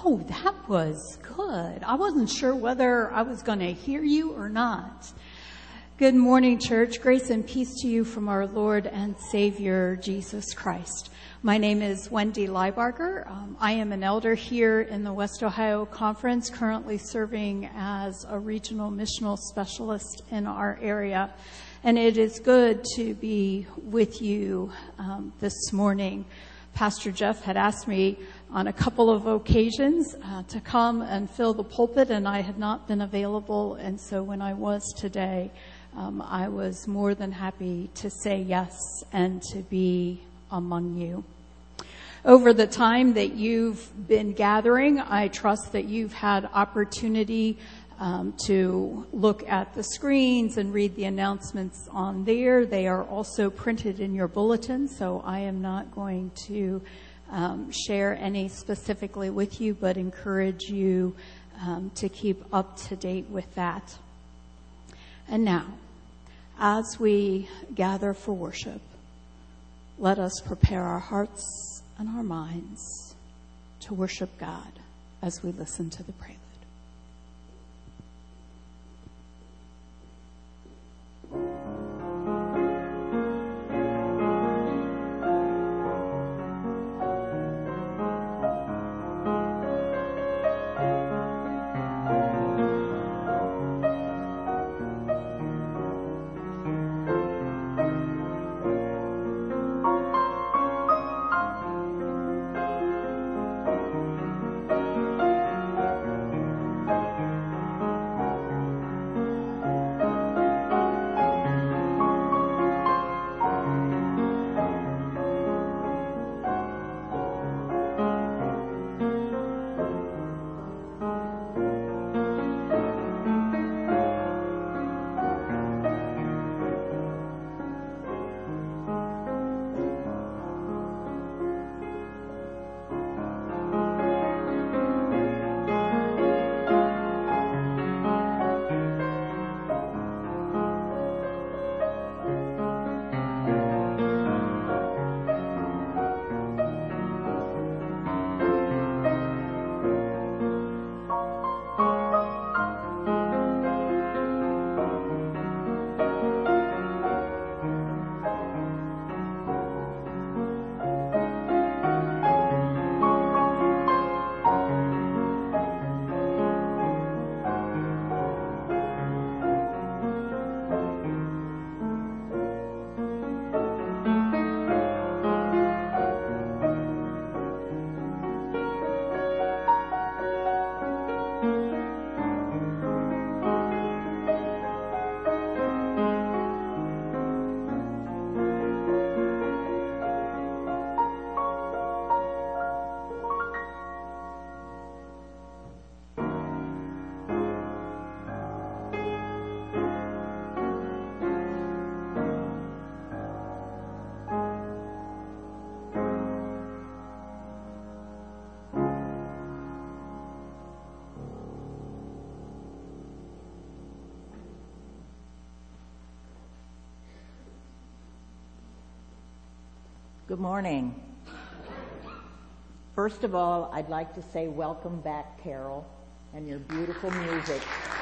Oh, that was good. I wasn't sure whether I was going to hear you or not. Good morning, church. Grace and peace to you from our Lord and Savior, Jesus Christ. My name is Wendy Leibarger. I am an elder here in the West Ohio Conference, currently serving as a regional missional specialist in our area. And it is good to be with you this morning. Pastor Jeff had asked me on a couple of occasions to come and fill the pulpit, and I had not been available. And so when I was today, I was more than happy to say yes and to be among you. Over the time that you've been gathering, I trust that you've had opportunity to look at the screens and read the announcements on there. They are also printed in your bulletin, so I am not going to share any specifically with you, but encourage you to keep up to date with that. And now, as we gather for worship, let us prepare our hearts and our minds to worship God as we listen to the prelude. Good morning. First of all, I'd like to say welcome back, Carol, and your beautiful music.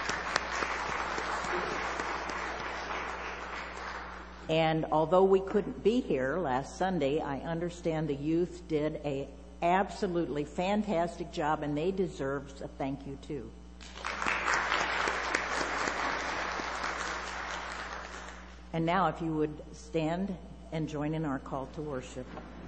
And although we couldn't be here last Sunday, I understand the youth did an absolutely fantastic job, and they deserve a thank you too. And now, if you would stand and join in our call to worship.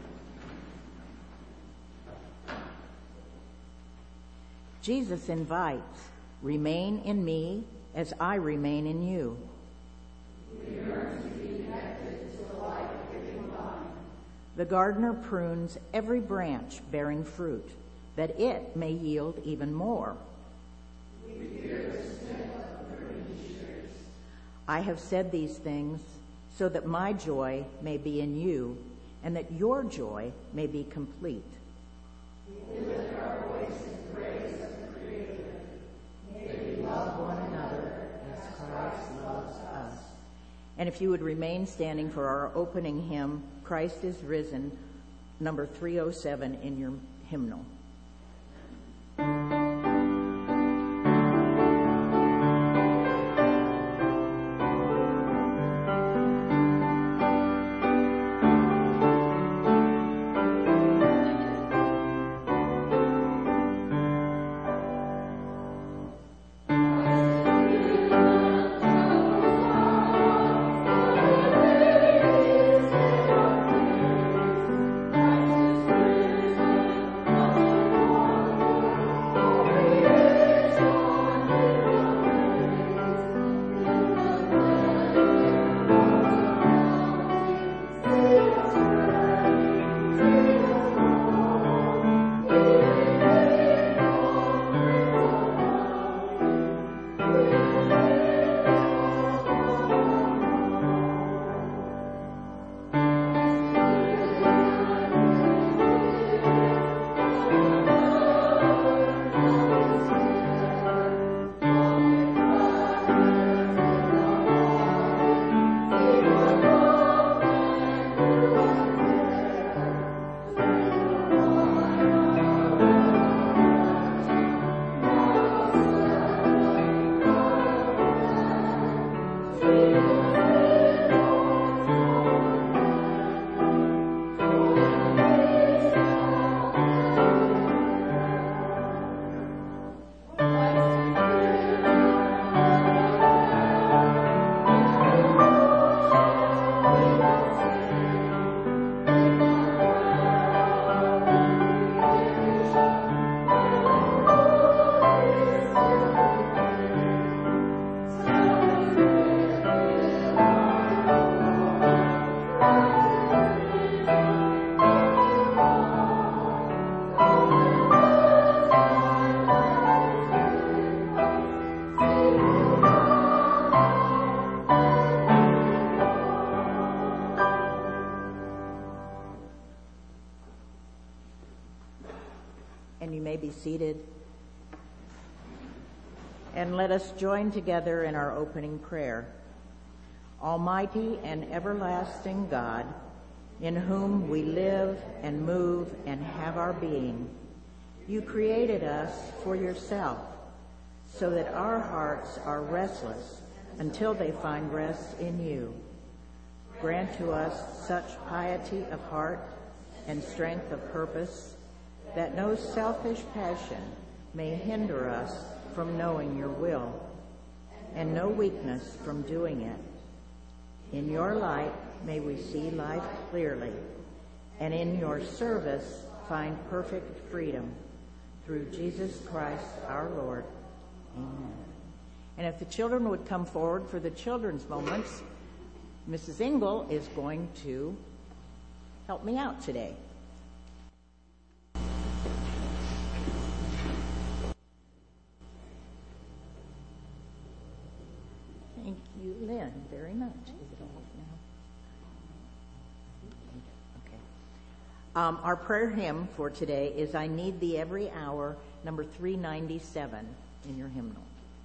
Jesus invites, remain in me as I remain in you. We yearn to be connected to the life-giving vine. The gardener prunes every branch bearing fruit, that it may yield even more. We fear the smell of the pruning shears. I have said these things so that my joy may be in you, and that your joy may be complete. We lift our voice in praise of the Creator. May we love one another as Christ loves us. And if you would remain standing for our opening hymn, Christ is Risen, number 307 in your hymnal. seated. And let us join together in our opening prayer. Almighty and everlasting God, in whom we live and move and have our being, you created us for yourself, so that our hearts are restless until they find rest in you. Grant to us such piety of heart and strength of purpose that no selfish passion may hinder us from knowing your will, and no weakness from doing it. In your light may we see life clearly, and in your service find perfect freedom. Through Jesus Christ our Lord. Amen. And if the children would come forward for the children's moments, Mrs. Engel is going to help me out today. Thank you, Lynn, very much. Is it off now? Okay. Our prayer hymn for today is I Need Thee Every Hour, number 397 in your hymnal.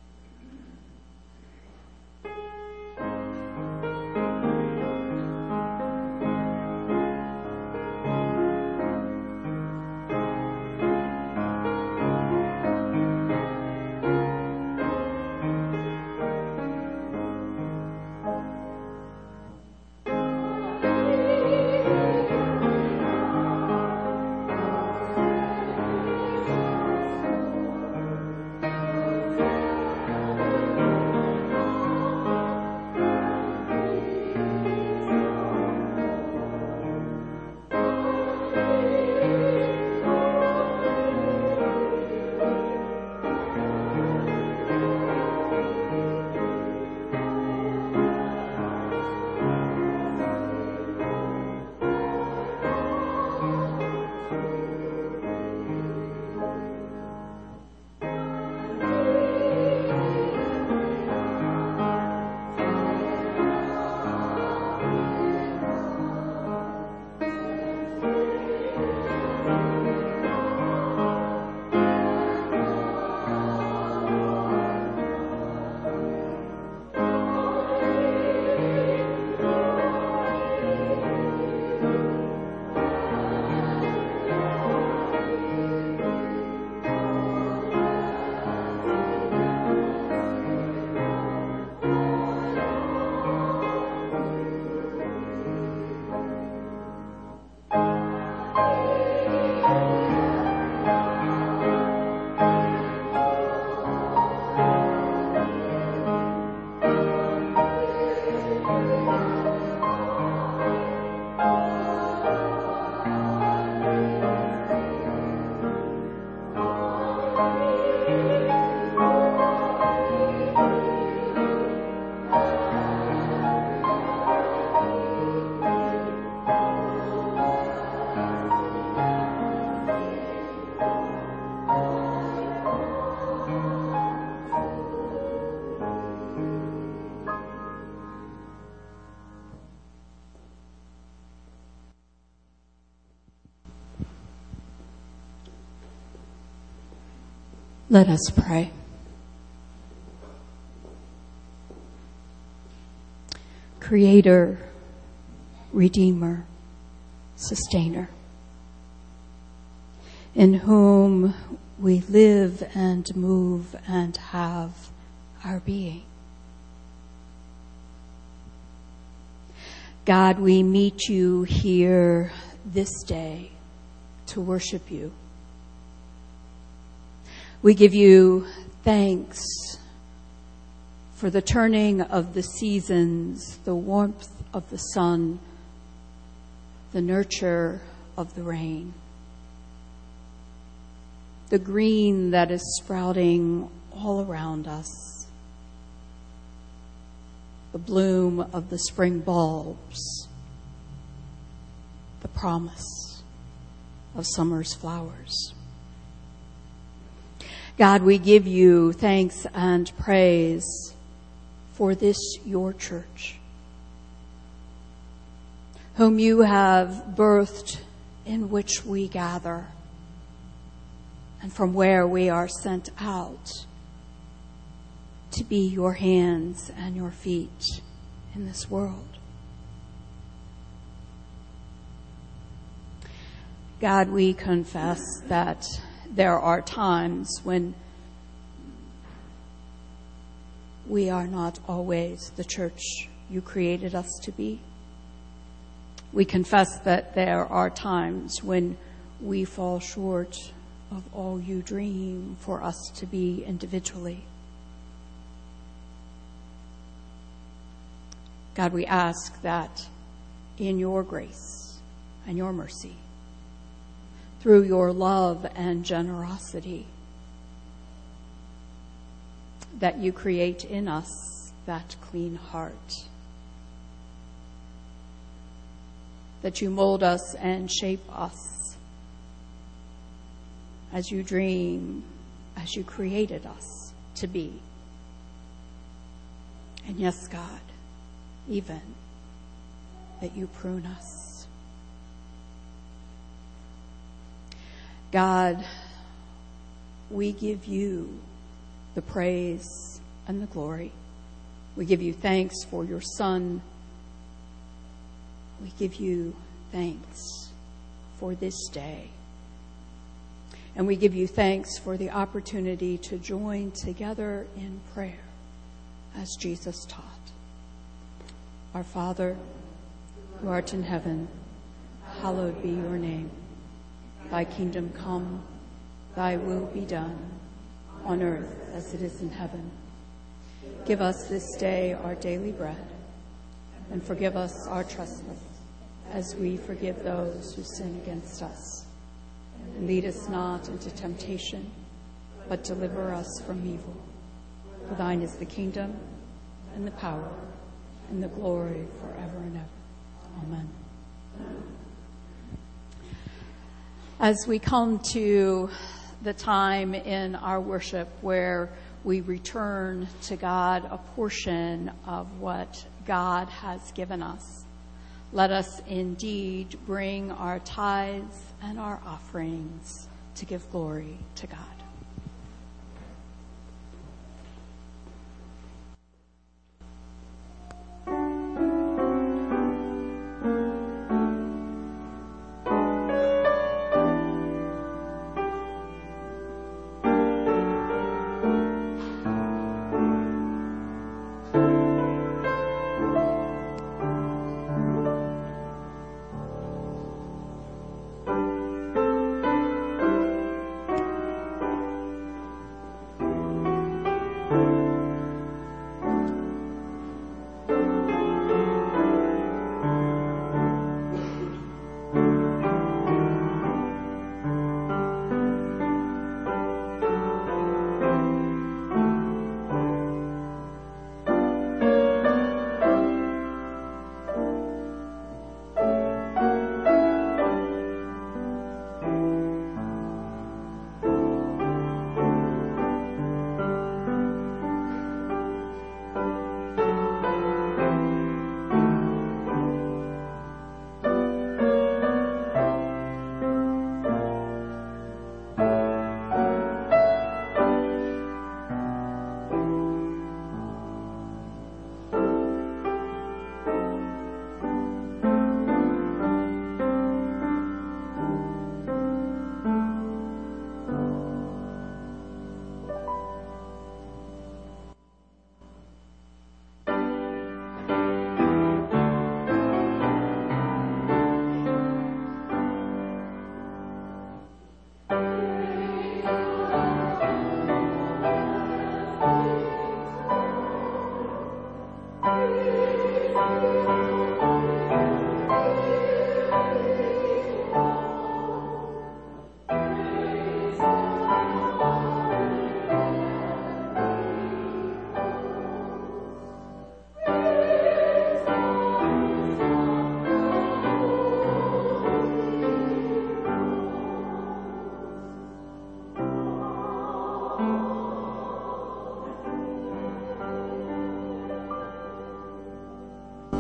Let us pray. Creator, Redeemer, Sustainer, in whom we live and move and have our being. God, we meet you here this day to worship you. We give you thanks for the turning of the seasons, the warmth of the sun, the nurture of the rain, the green that is sprouting all around us, the bloom of the spring bulbs, the promise of summer's flowers. God, we give you thanks and praise for this, your church, whom you have birthed, in which we gather, and from where we are sent out to be your hands and your feet in this world. God, we confess that there are times when we are not always the church you created us to be. We confess that there are times when we fall short of all you dream for us to be individually. God, we ask that in your grace and your mercy, through your love and generosity, that you create in us that clean heart, that you mold us and shape us as you dream, as you created us to be. And yes, God, even that you prune us. God, we give you the praise and the glory. We give you thanks for your Son. We give you thanks for this day. And we give you thanks for the opportunity to join together in prayer as Jesus taught. Our Father, who art in heaven, hallowed be your name. Thy kingdom come, thy will be done, on earth as it is in heaven. Give us this day our daily bread, and forgive us our trespasses, as we forgive those who sin against us. And lead us not into temptation, but deliver us from evil. For thine is the kingdom, and the power, and the glory forever and ever. Amen. As we come to the time in our worship where we return to God a portion of what God has given us, let us indeed bring our tithes and our offerings to give glory to God.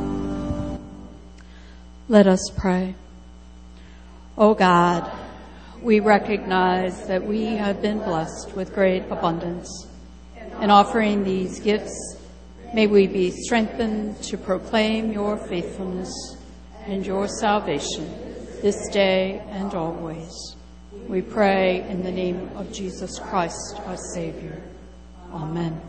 Let us pray. O God, We recognize that we have been blessed with great abundance. In offering these gifts, may we be strengthened to proclaim your faithfulness and your salvation this day and always. We pray in the name of Jesus Christ, our Savior. Amen.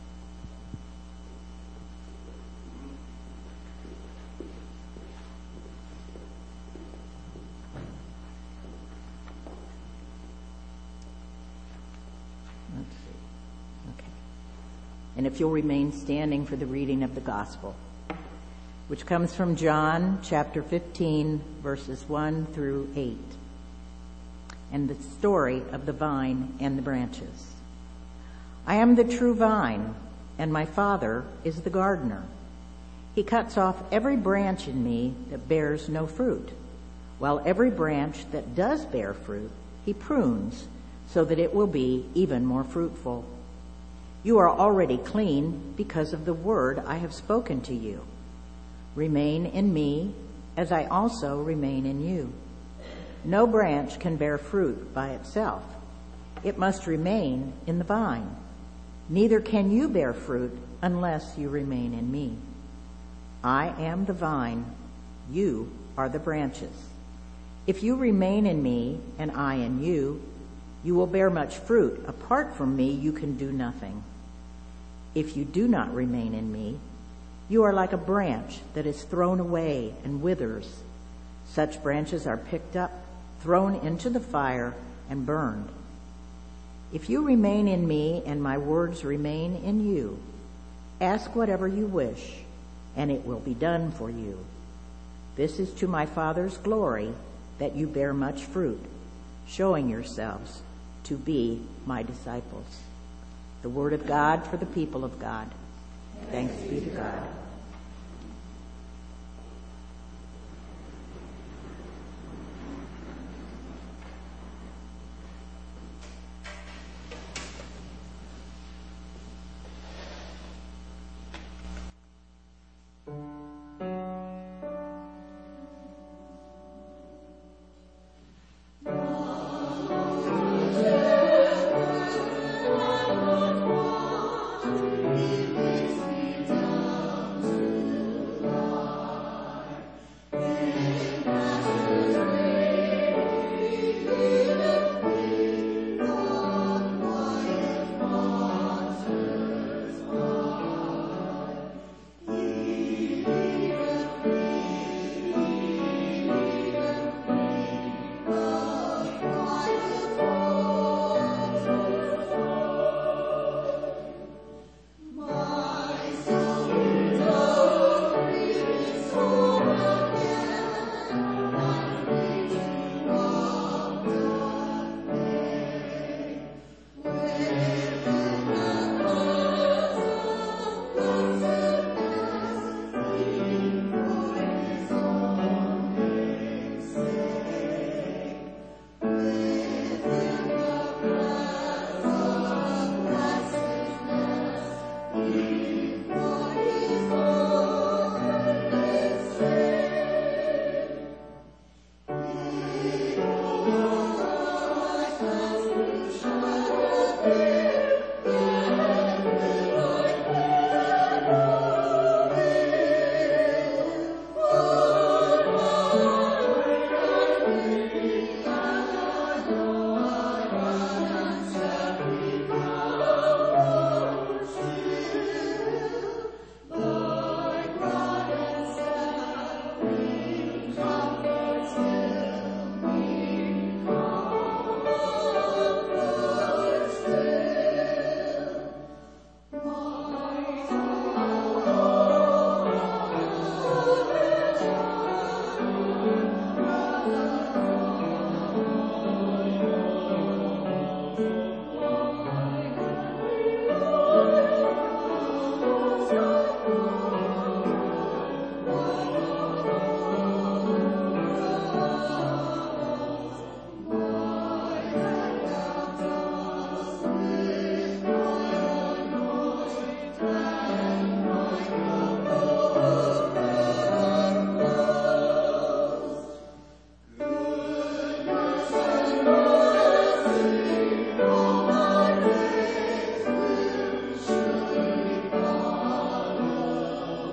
And if you'll remain standing for the reading of the gospel, which comes from John chapter 15, verses 1 through 8, and the story of the vine and the branches. I am the true vine, and my Father is the gardener. He cuts off every branch in me that bears no fruit, while every branch that does bear fruit, he prunes so that it will be even more fruitful. You are already clean because of the word I have spoken to you. Remain in me as I also remain in you. No branch can bear fruit by itself. It must remain in the vine. Neither can you bear fruit unless you remain in me. I am the vine. You are the branches. If you remain in me and I in you, you will bear much fruit. Apart from me, you can do nothing. If you do not remain in me, you are like a branch that is thrown away and withers. Such branches are picked up, thrown into the fire, and burned. If you remain in me and my words remain in you, ask whatever you wish, and it will be done for you. This is to my Father's glory that you bear much fruit, showing yourselves to be my disciples. The word of God for the people of God. Thanks be to God.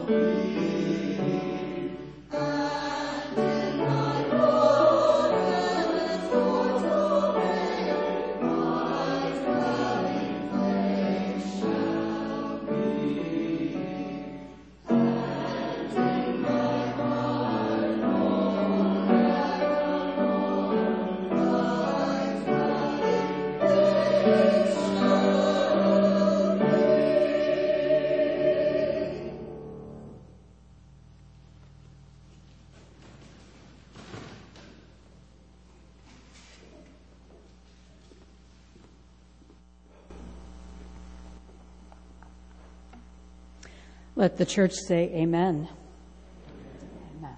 Let the church say amen. Amen.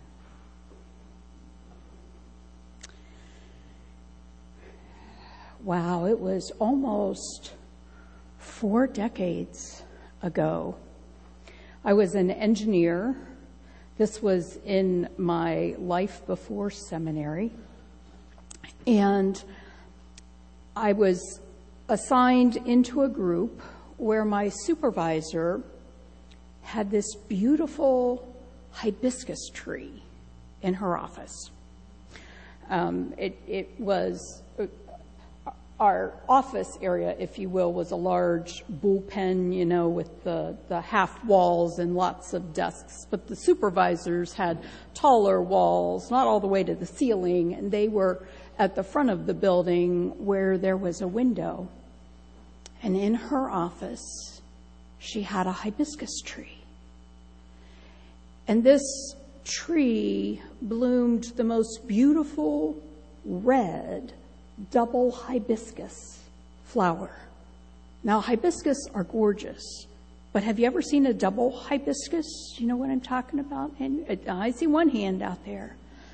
Wow, it was almost 4 decades ago. I was an engineer. This was in my life before seminary. And I was assigned into a group where my supervisor had this beautiful hibiscus tree in her office. It was our office area, if you will, was a large bullpen, with the half walls and lots of desks. But the supervisors had taller walls, not all the way to the ceiling, and they were at the front of the building where there was a window. And in her office, she had a hibiscus tree. And this tree bloomed the most beautiful red double hibiscus flower. Now, hibiscus are gorgeous, but have you ever seen a double hibiscus? You know what I'm talking about? And I see one hand out there.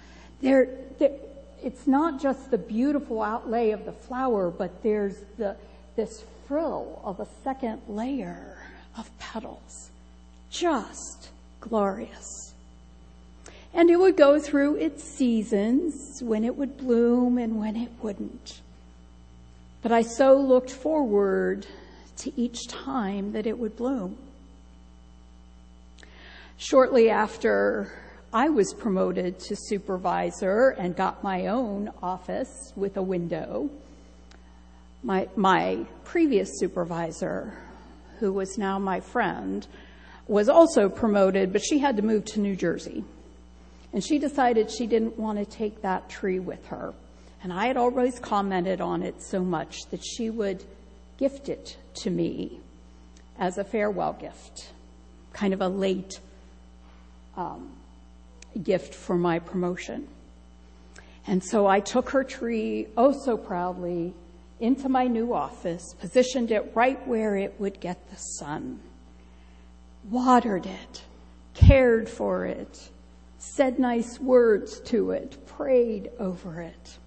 It's not just the beautiful outlay of the flower, but there's this frill of a second layer of petals. Just glorious. And it would go through its seasons, when it would bloom and when it wouldn't. But I so looked forward to each time that it would bloom. Shortly after I was promoted to supervisor and got my own office with a window, my previous supervisor, who was now my friend, was also promoted, but she had to move to New Jersey. And she decided she didn't want to take that tree with her. And I had always commented on it so much that she would gift it to me as a farewell gift, kind of a late gift for my promotion. And so I took her tree, oh so proudly, into my new office, positioned it right where it would get the sun, watered it, cared for it, said nice words to it, prayed over it.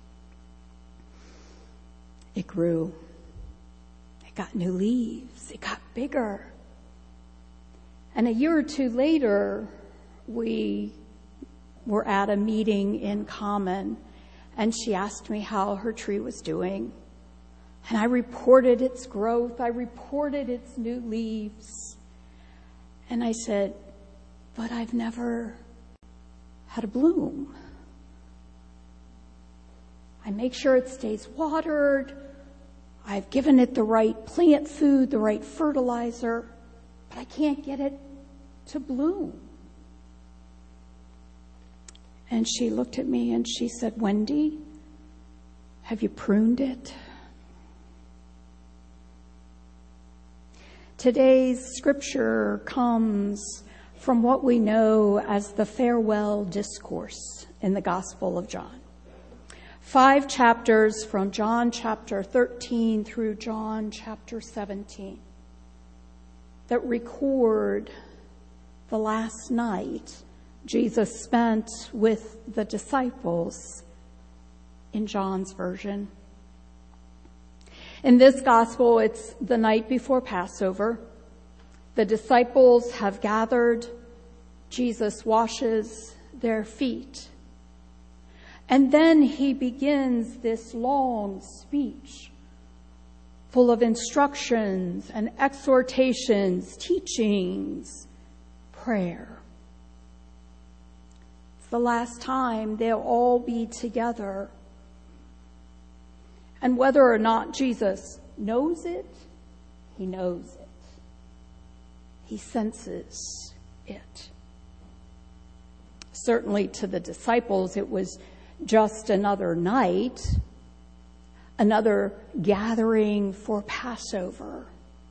It grew. It got new leaves. It got bigger. And a year or two later, we were at a meeting in common, and she asked me how her tree was doing. And I reported its growth. I reported its new leaves. And I said, but I've never had a bloom. I make sure it stays watered. I've given it the right plant food, the right fertilizer, but I can't get it to bloom. And she looked at me and she said, Wendy, have you pruned it? Today's scripture comes from what we know as the farewell discourse in the Gospel of John. 5 chapters from John chapter 13 through John chapter 17 that record the last night Jesus spent with the disciples in John's version. In this gospel, it's the night before Passover. The disciples have gathered. Jesus washes their feet. And then he begins this long speech full of instructions and exhortations, teachings, prayer. It's the last time they'll all be together. And whether or not Jesus knows it, he knows it. He senses it. Certainly to the disciples, it was just another night, another gathering for Passover.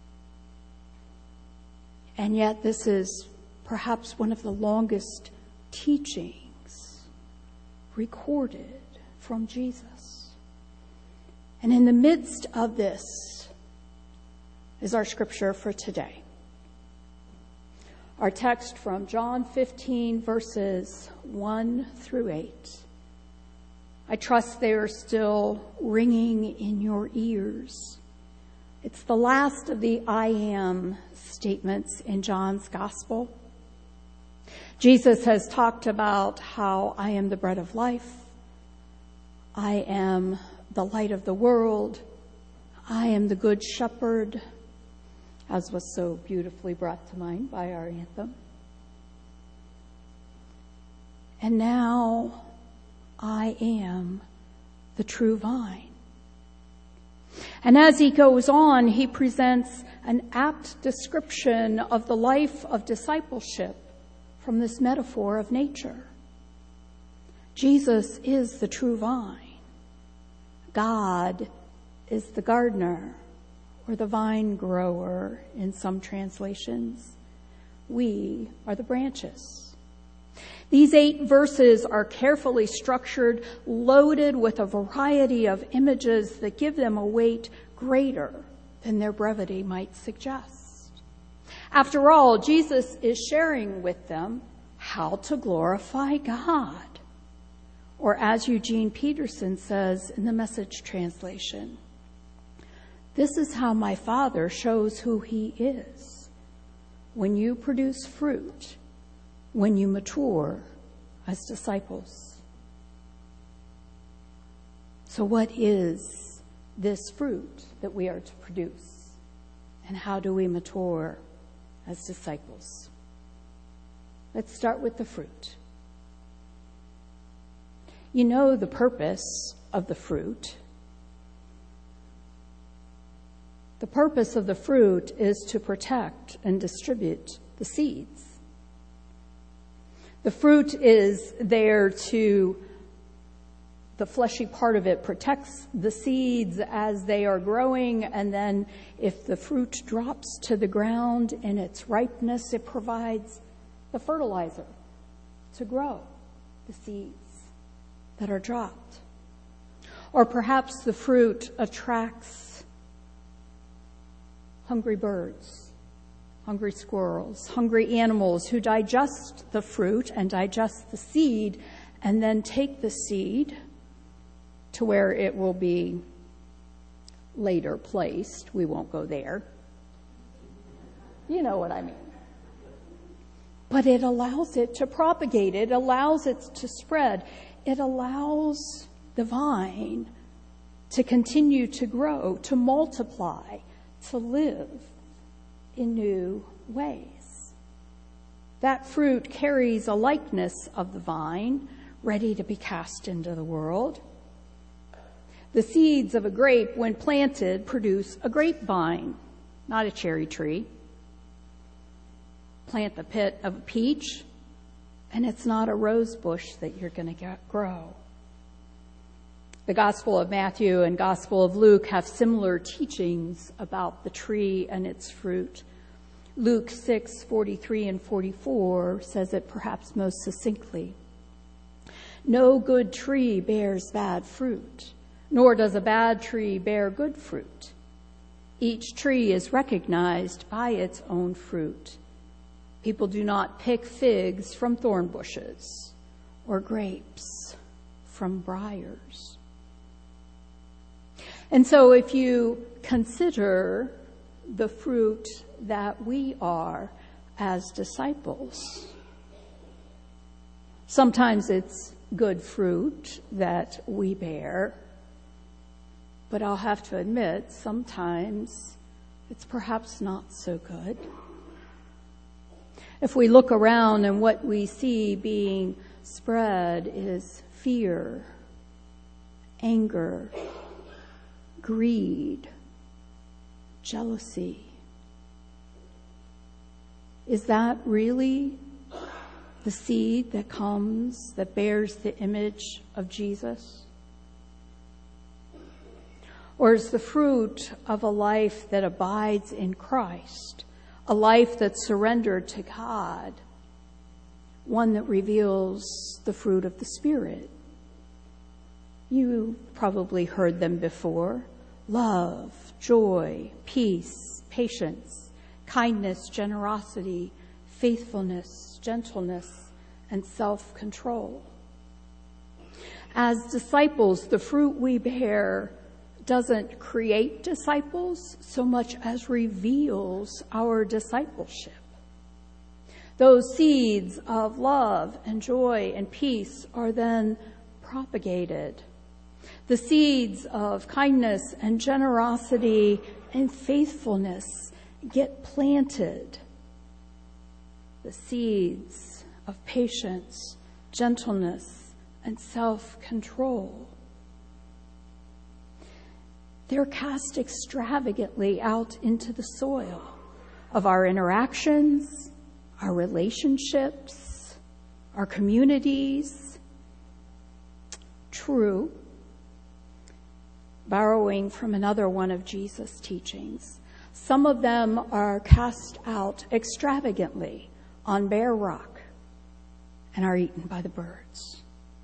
And yet this is perhaps one of the longest teachings recorded from Jesus. And in the midst of this is our scripture for today. Our text from John 15, verses 1 through 8. I trust they are still ringing in your ears. It's the last of the I am statements in John's gospel. Jesus has talked about how I am the bread of life. I am the light of the world. I am the good shepherd, as was so beautifully brought to mind by our anthem. And now I am the true vine. And as he goes on, he presents an apt description of the life of discipleship from this metaphor of nature. Jesus is the true vine. God is the gardener, or the vine grower in some translations. We are the branches. These 8 verses are carefully structured, loaded with a variety of images that give them a weight greater than their brevity might suggest. After all, Jesus is sharing with them how to glorify God. Or as Eugene Peterson says in the Message translation, this is how my Father shows who he is. When you produce fruit, when you mature as disciples. So what is this fruit that we are to produce? And how do we mature as disciples? Let's start with the fruit. You know the purpose of the fruit. The purpose of the fruit is to protect and distribute the seeds. The fruit is there to, the fleshy part of it protects the seeds as they are growing, and then if the fruit drops to the ground in its ripeness, it provides the fertilizer to grow the seeds that are dropped. Or perhaps the fruit attracts hungry birds, hungry squirrels, hungry animals who digest the fruit and digest the seed and then take the seed to where it will be later placed. We won't go there. You know what I mean. But it allows it to propagate. It allows it to spread. It allows the vine to continue to grow, to multiply, to live in new ways. That fruit carries a likeness of the vine, ready to be cast into the world. The seeds of a grape, when planted, produce a grapevine, not a cherry tree. Plant the pit of a peach, and it's not a rose bush that you're going to grow. The Gospel of Matthew and Gospel of Luke have similar teachings about the tree and its fruit. Luke 6:43 and 44 says it perhaps most succinctly. No good tree bears bad fruit, nor does a bad tree bear good fruit. Each tree is recognized by its own fruit. People do not pick figs from thorn bushes or grapes from briars. And so if you consider the fruit that we are as disciples, sometimes it's good fruit that we bear, but I'll have to admit, sometimes it's perhaps not so good. If we look around and what we see being spread is fear, anger, greed, jealousy. Is that really the seed that bears the image of Jesus? Or is the fruit of a life that abides in Christ, a life that's surrendered to God, one that reveals the fruit of the Spirit? You probably heard them before: love, joy, peace, patience, kindness, generosity, faithfulness, gentleness, and self-control. As disciples, the fruit we bear doesn't create disciples so much as reveals our discipleship. Those seeds of love and joy and peace are then propagated. The seeds of kindness and generosity and faithfulness get planted. The seeds of patience, gentleness, and self-control, they're cast extravagantly out into the soil of our interactions, our relationships, our communities. True, borrowing from another one of Jesus' teachings, some of them are cast out extravagantly on bare rock and are eaten by the birds.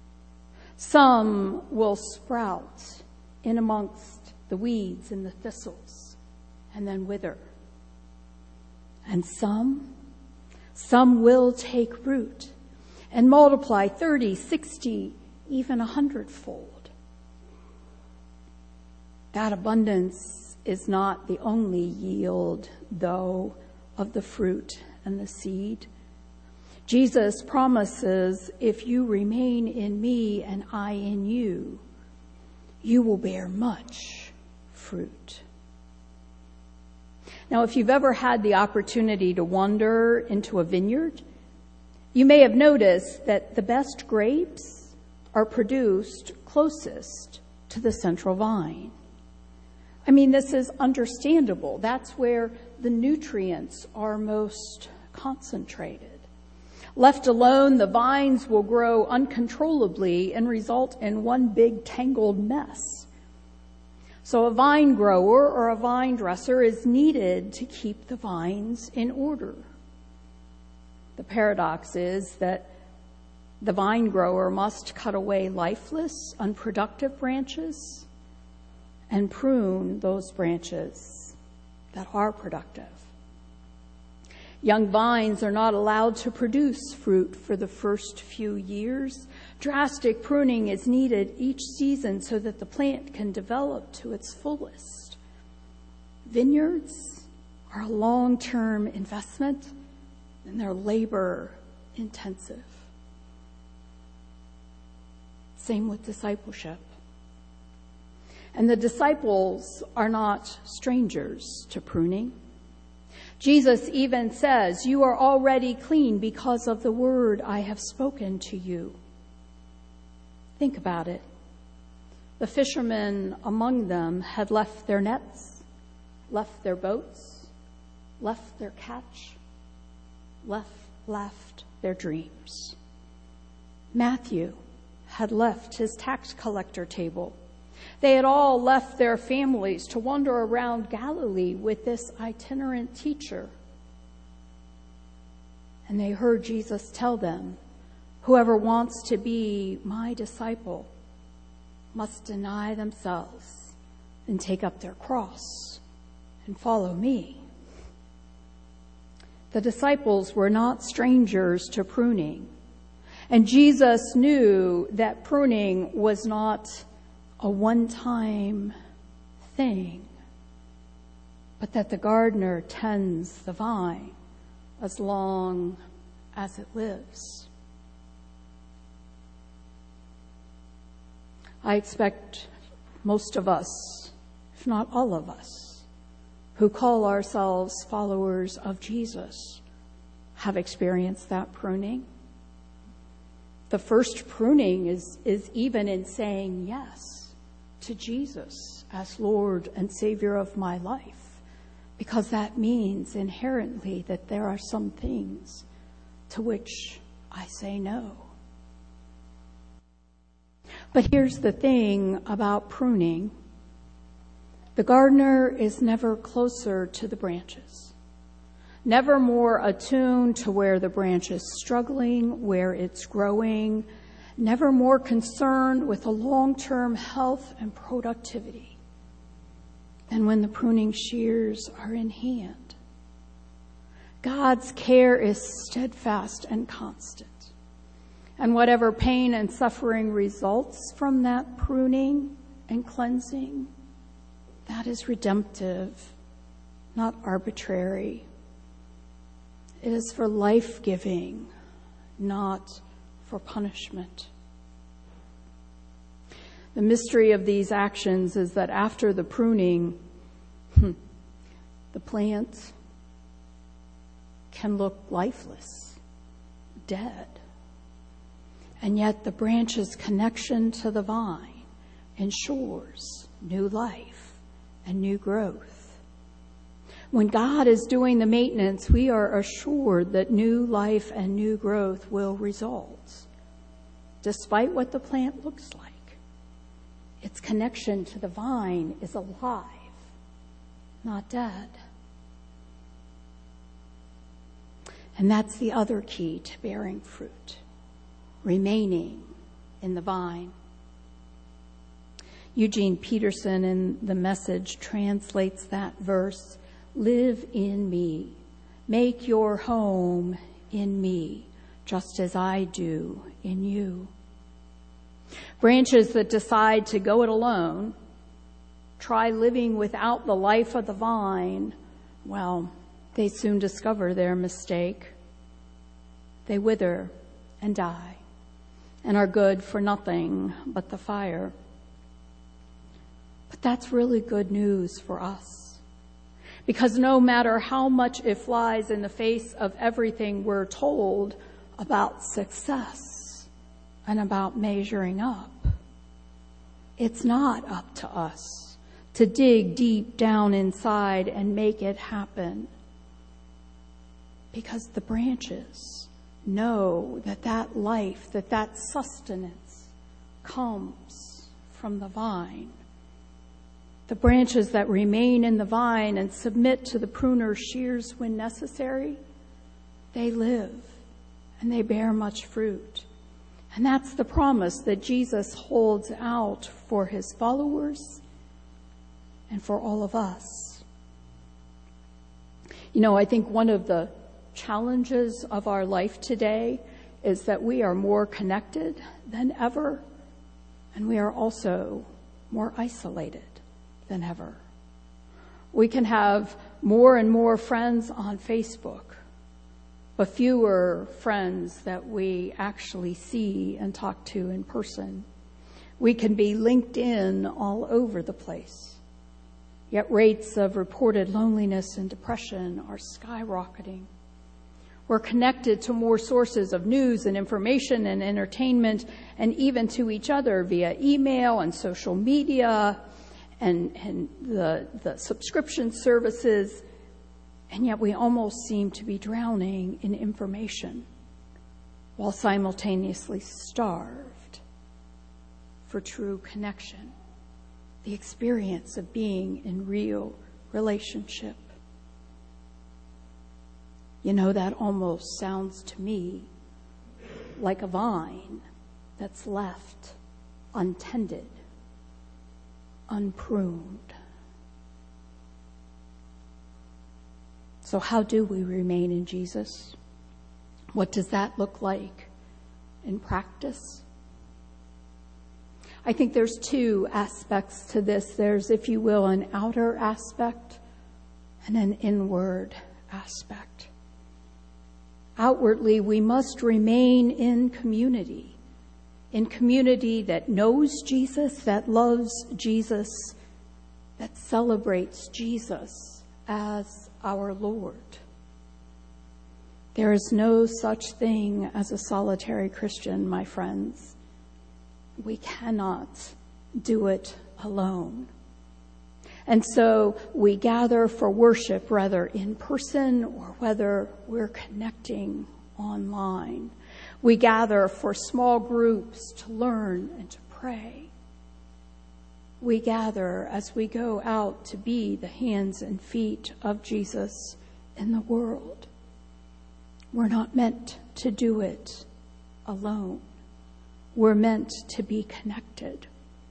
Some will sprout in amongst the weeds and the thistles and then wither. And some will take root and multiply 30, 60, even 100-fold. That abundance is not the only yield, though, of the fruit and the seed. Jesus promises, if you remain in me and I in you, you will bear much fruit. Now, if you've ever had the opportunity to wander into a vineyard, you may have noticed that the best grapes are produced closest to the central vine. I mean, this is understandable. That's where the nutrients are most concentrated. Left alone, the vines will grow uncontrollably and result in one big tangled mess. So a vine grower or a vine dresser is needed to keep the vines in order. The paradox is that the vine grower must cut away lifeless, unproductive branches and prune those branches that are productive. Young vines are not allowed to produce fruit for the first few years. Drastic pruning is needed each season so that the plant can develop to its fullest. Vineyards are a long-term investment and they're labor-intensive. Same with discipleship. And the disciples are not strangers to pruning. Jesus even says, you are already clean because of the word I have spoken to you. Think about it. The fishermen among them had left their nets, left their boats, left their catch, left their dreams. Matthew had left his tax collector table. They had all left their families to wander around Galilee with this itinerant teacher. And they heard Jesus tell them, whoever wants to be my disciple must deny themselves and take up their cross and follow me. The disciples were not strangers to pruning. And Jesus knew that pruning was not a one-time thing, but that the gardener tends the vine as long as it lives. I expect most of us, if not all of us, who call ourselves followers of Jesus have experienced that pruning. The first pruning is even in saying yes to Jesus as Lord and Savior of my life, because that means inherently that there are some things to which I say no. But here's the thing about pruning. The gardener is never closer to the branches, never more attuned to where the branch is struggling, where it's growing, never more concerned with the long-term health and productivity than when the pruning shears are in hand. God's care is steadfast and constant. And whatever pain and suffering results from that pruning and cleansing, that is redemptive, not arbitrary. It is for life-giving, not for punishment. The mystery of these actions is that after the pruning, the plant can look lifeless, dead. And yet the branch's connection to the vine ensures new life and new growth. When God is doing the maintenance, we are assured that new life and new growth will result, despite what the plant looks like. Its connection to the vine is alive, not dead. And that's the other key to bearing fruit: remaining in the vine. Eugene Peterson in The Message translates that verse, "Live in me, make your home in me, just as I do in you." Branches that decide to go it alone, try living without the life of the vine, well, they soon discover their mistake. They wither and die, and are good for nothing but the fire. But that's really good news for us, because no matter how much it flies in the face of everything we're told about success and about measuring up, it's not up to us to dig deep down inside and make it happen, because the branches know that life, that sustenance comes from the vine. The branches that remain in the vine and submit to the pruner's shears when necessary, they live and they bear much fruit. And that's the promise that Jesus holds out for his followers and for all of us. You know, I think one of the challenges of our life today is that we are more connected than ever, and we are also more isolated than ever. We can have more and more friends on Facebook, but fewer friends that we actually see and talk to in person. We can be linked in all over the place, yet rates of reported loneliness and depression are skyrocketing. We're connected to more sources of news and information and entertainment, and even to each other via email and social media and the subscription services, and yet we almost seem to be drowning in information while simultaneously starved for true connection, the experience of being in real relationship. You know, that almost sounds to me like a vine that's left untended, unpruned. So how do we remain in Jesus? What does that look like in practice? I think there's two aspects to this. There's, if you will, an outer aspect and an inward aspect. Outwardly, we must remain in community that knows Jesus, that loves Jesus, that celebrates Jesus as our Lord. There is no such thing as a solitary Christian, my friends. We cannot do it alone. And so we gather for worship, whether in person or whether we're connecting online. We gather for small groups to learn and to pray. We gather as we go out to be the hands and feet of Jesus in the world. We're not meant to do it alone. We're meant to be connected.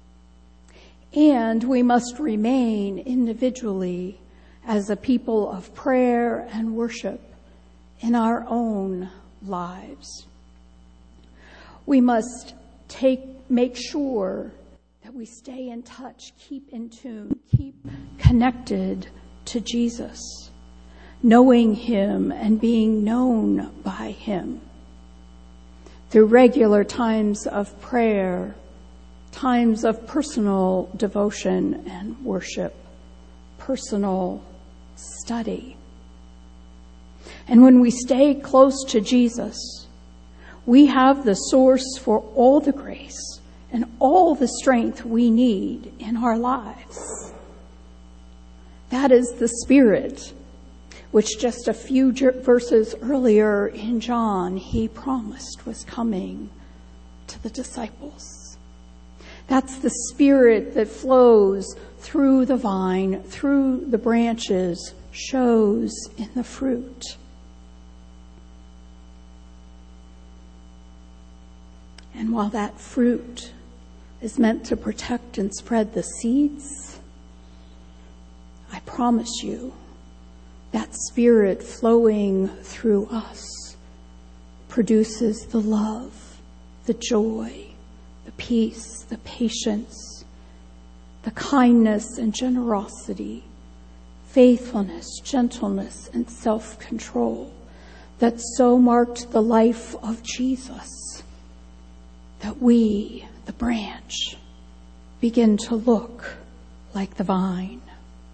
And we must remain individually as a people of prayer and worship in our own lives. We must make sure that we stay in touch, keep in tune, keep connected to Jesus, knowing him and being known by him through regular times of prayer, times of personal devotion and worship, personal study. And when we stay close to Jesus, we have the source for all the grace and all the strength we need in our lives. That is the Spirit, which just a few verses earlier in John, he promised was coming to the disciples. That's the Spirit that flows through the vine, through the branches, shows in the fruit. And while that fruit is meant to protect and spread the seeds, I promise you that Spirit flowing through us produces the love, the joy, the peace, the patience, the kindness and generosity, faithfulness, gentleness, and self-control that so marked the life of Jesus that we, the branch, begin to look like the vine.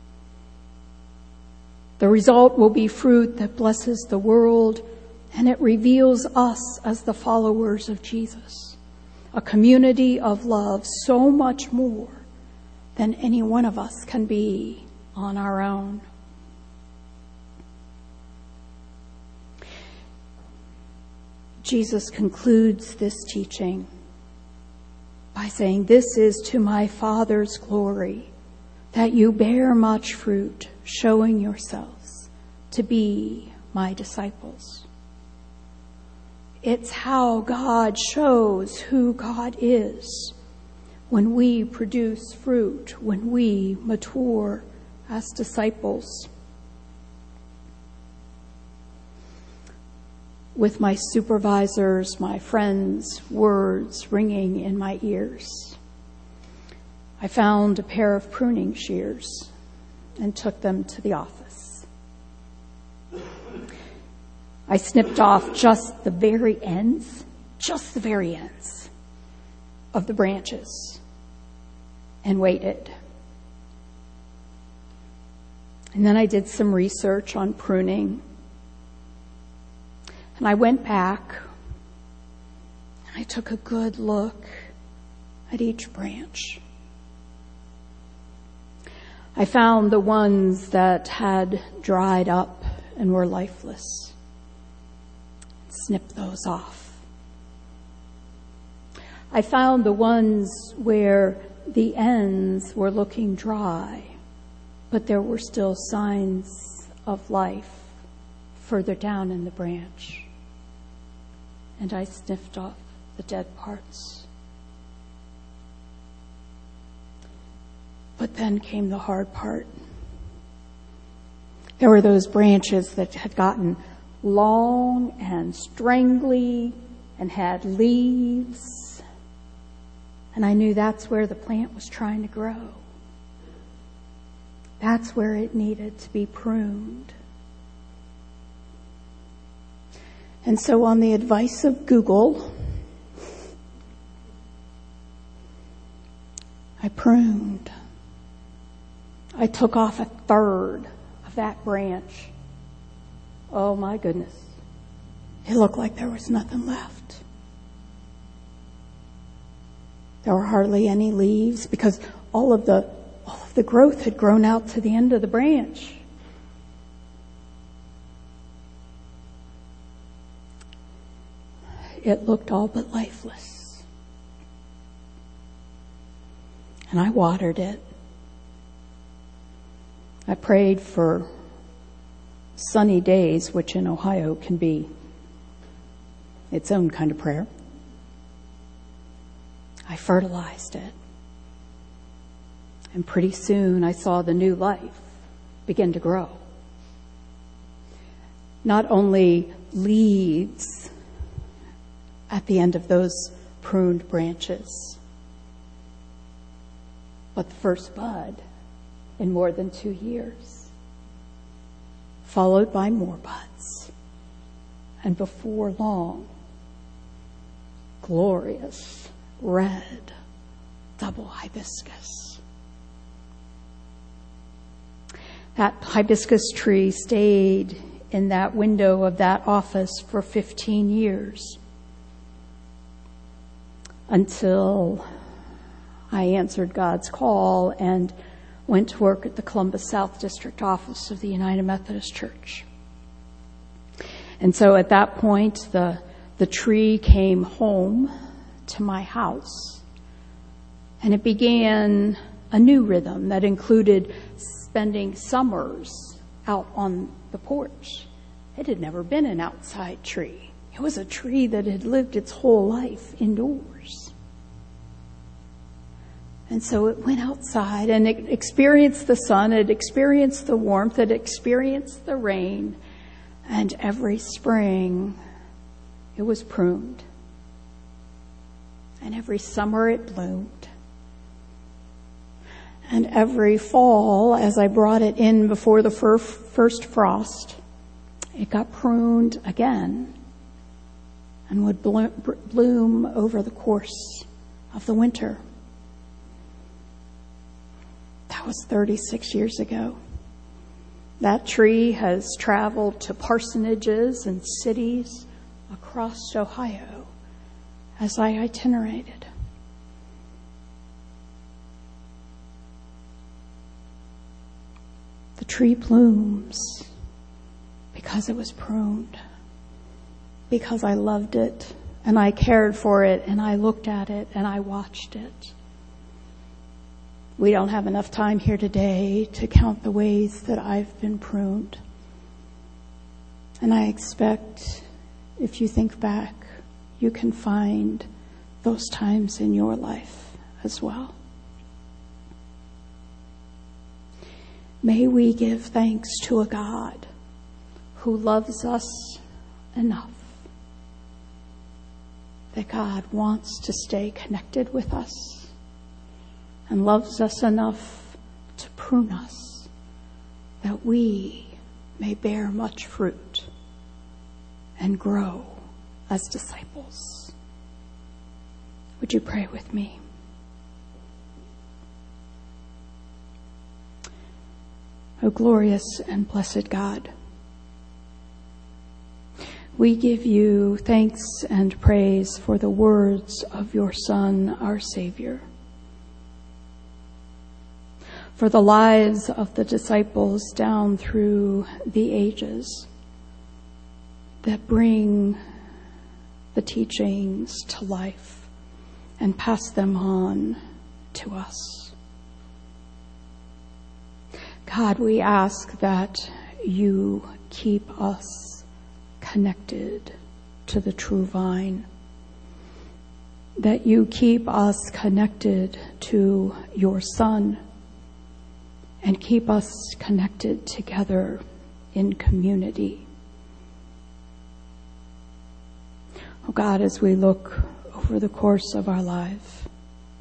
The result will be fruit that blesses the world, and it reveals us as the followers of Jesus. A community of love so much more than any one of us can be on our own. Jesus concludes this teaching by saying, "This is to my Father's glory, that you bear much fruit, showing yourselves to be my disciples." It's how God shows who God is when we produce fruit, when we mature as disciples. With my supervisors, my friends' words ringing in my ears, I found a pair of pruning shears and took them to the office. I snipped off just the very ends of the branches and waited. And then I did some research on pruning. And I went back and I took a good look at each branch. I found the ones that had dried up and were lifeless. Snip those off. I found the ones where the ends were looking dry, but there were still signs of life further down in the branch. And I sniffed off the dead parts. But then came the hard part. There were those branches that had gotten long and strangly and had leaves. And I knew that's where the plant was trying to grow. That's where it needed to be pruned. And so on the advice of Google, I pruned. I took off a third of that branch. Oh my goodness. It looked like there was nothing left. There were hardly any leaves because all of the growth had grown out to the end of the branch. It looked all but lifeless. And I watered it. I prayed for sunny days, which in Ohio can be its own kind of prayer. I fertilized it. And pretty soon I saw the new life begin to grow. Not only leaves at the end of those pruned branches, but the first bud in more than 2 years, followed by more buds. And before long, glorious red double hibiscus. That hibiscus tree stayed in that window of that office for 15 years until I answered God's call and went to work at the Columbus South District office of the United Methodist Church. And so at that point, the tree came home to my house, and it began a new rhythm that included spending summers out on the porch. It had never been an outside tree. It was a tree that had lived its whole life indoors. And so it went outside and it experienced the sun, it experienced the warmth, it experienced the rain, and every spring it was pruned. And every summer it bloomed. And every fall, as I brought it in before the first frost, it got pruned again and would bloom over the course of the winter. That was 36 years ago. That tree has traveled to parsonages and cities across Ohio as I itinerated. The tree blooms because it was pruned, because I loved it and I cared for it and I looked at it and I watched it. We don't have enough time here today to count the ways that I've been pruned. And I expect if you think back, you can find those times in your life as well. May we give thanks to a God who loves us enough, that God wants to stay connected with us and loves us enough to prune us, that we may bear much fruit and grow as disciples. Would you pray with me? O glorious and blessed God, we give you thanks and praise for the words of your Son, our Savior, for the lives of the disciples down through the ages that bring the teachings to life and pass them on to us. God, we ask that you keep us connected to the true vine, that you keep us connected to your Son, and keep us connected together in community. Oh God, as we look over the course of our life,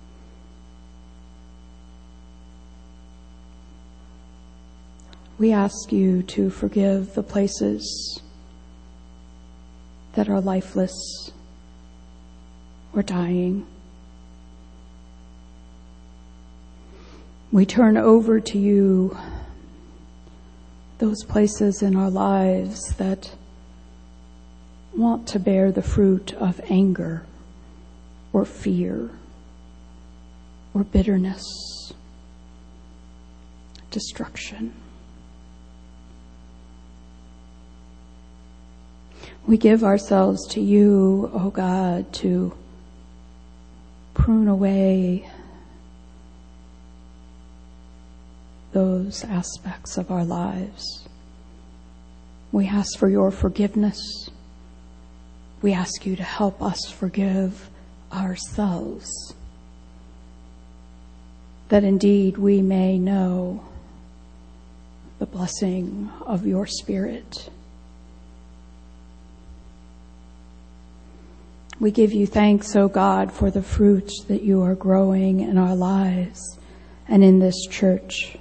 we ask you to forgive the places that are lifeless or dying. We turn over to you those places in our lives that want to bear the fruit of anger or fear or bitterness, destruction. We give ourselves to you, O God, to prune away those aspects of our lives. We ask for your forgiveness. We ask you to help us forgive ourselves, that indeed we may know the blessing of your Spirit. We give you thanks, O God, for the fruits that you are growing in our lives and in this church.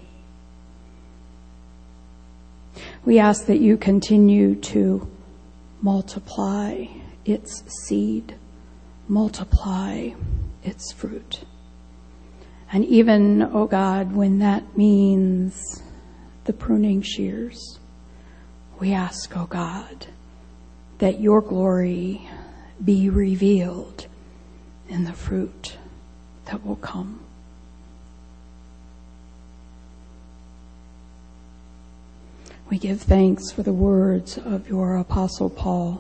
We ask that you continue to multiply its seed, multiply its fruit. And even, O God, when that means the pruning shears, we ask, O God, that your glory be revealed in the fruit that will come. We give thanks for the words of your Apostle Paul,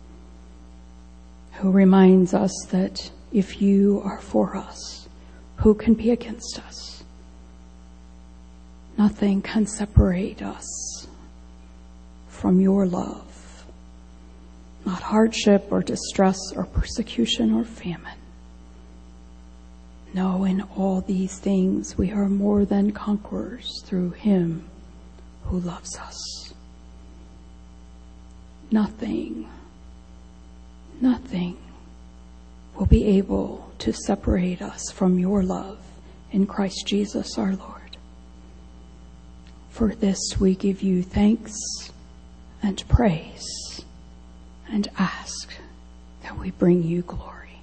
who reminds us that if you are for us, who can be against us? Nothing can separate us from your love, not hardship or distress or persecution or famine. No, in all these things we are more than conquerors through him who loves us. Nothing will be able to separate us from your love in Christ Jesus our Lord. For this we give you thanks and praise and ask that we bring you glory.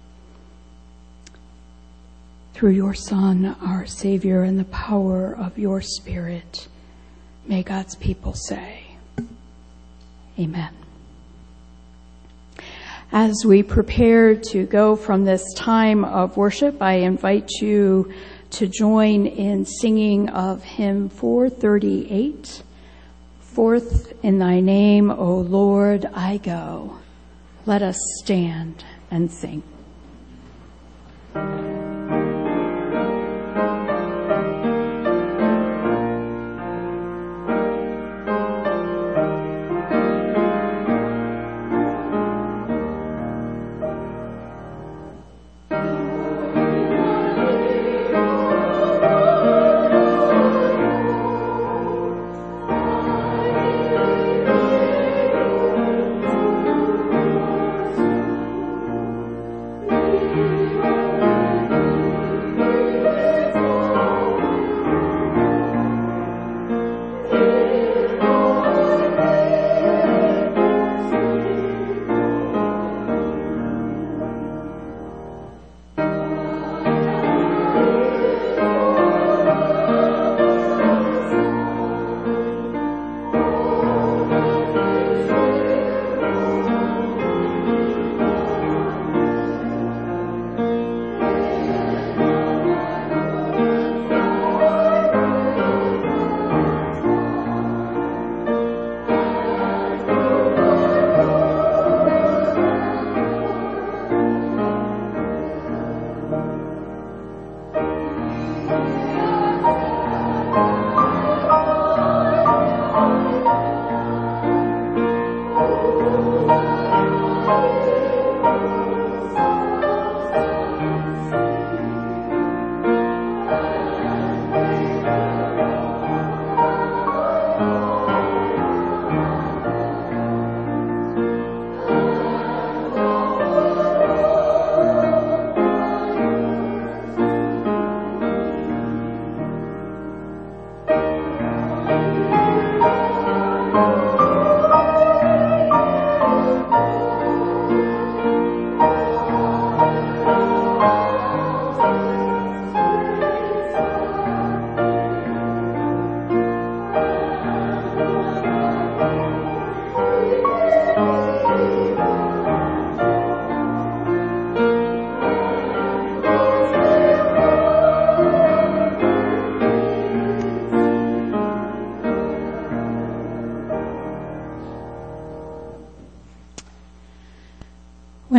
Through your Son, our Savior, and the power of your Spirit, may God's people say, Amen. As we prepare to go from this time of worship, I invite you to join in singing of hymn 438, Forth in thy name, O Lord, I go. Let us stand and sing.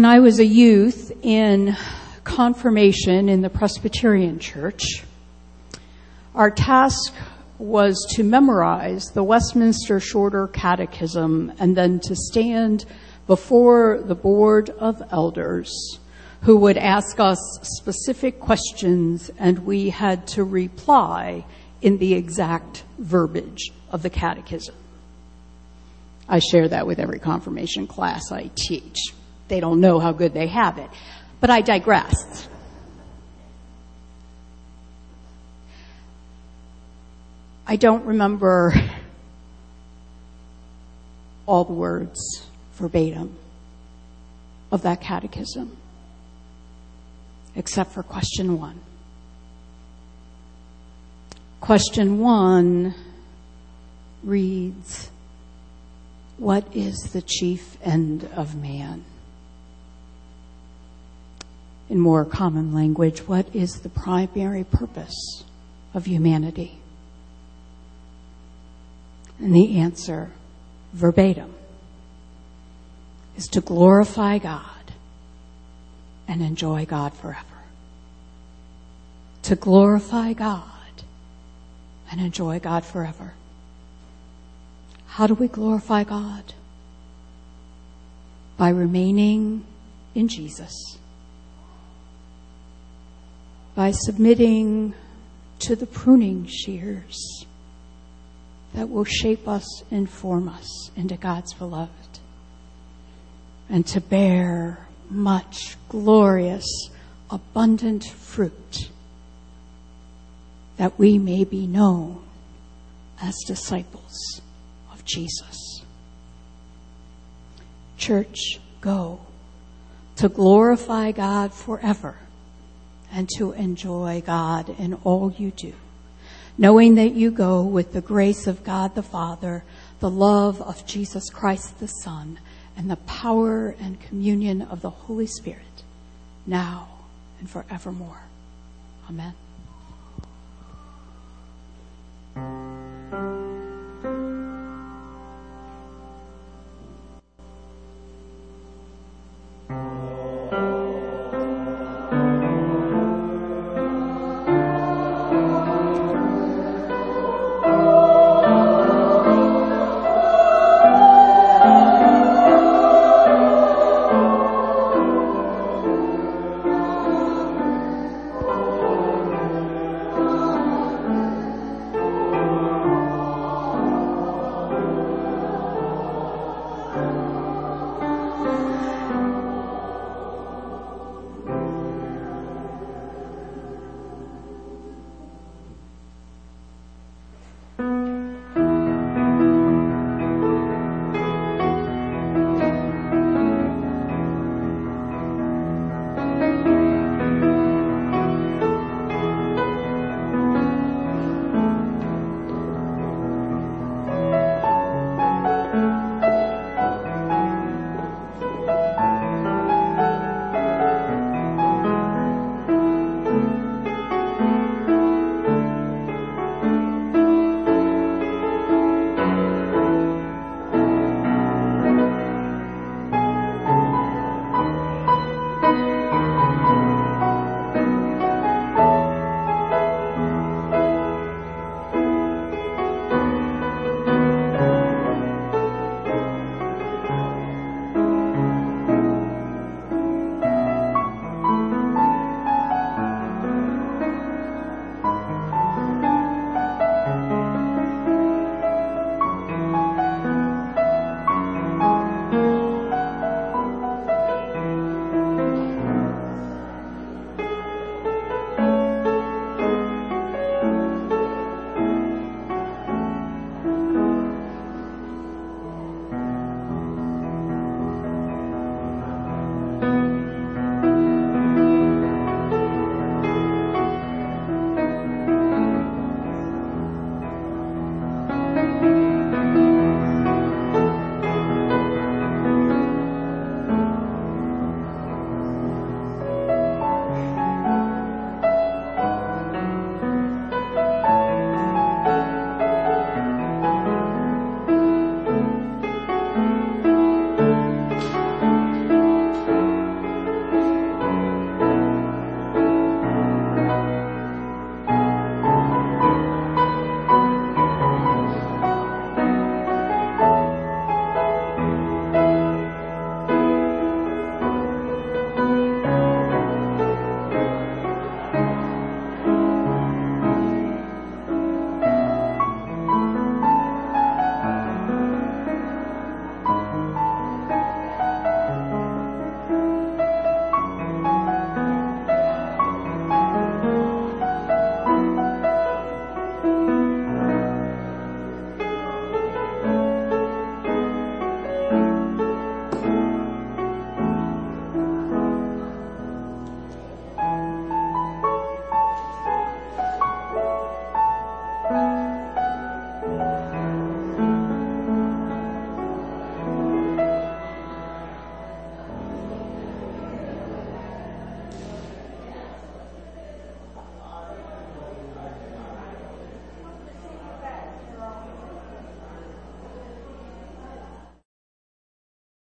When I was a youth in confirmation in the Presbyterian Church, our task was to memorize the Westminster Shorter Catechism and then to stand before the Board of Elders who would ask us specific questions, and we had to reply in the exact verbiage of the catechism. I share that with every confirmation class I teach. They don't know how good they have it. But I digress. I don't remember all the words verbatim of that catechism, except for question 1. Question 1 reads, "What is the chief end of man?" In more common language, what is the primary purpose of humanity? And the answer, verbatim, is to glorify God and enjoy God forever. To glorify God and enjoy God forever. How do we glorify God? By remaining in Jesus. By submitting to the pruning shears that will shape us and form us into God's beloved. And to bear much glorious, abundant fruit, that we may be known as disciples of Jesus. Church, go to glorify God forever and to enjoy God in all you do, knowing that you go with the grace of God the Father, the love of Jesus Christ the Son, and the power and communion of the Holy Spirit, now and forevermore. Amen.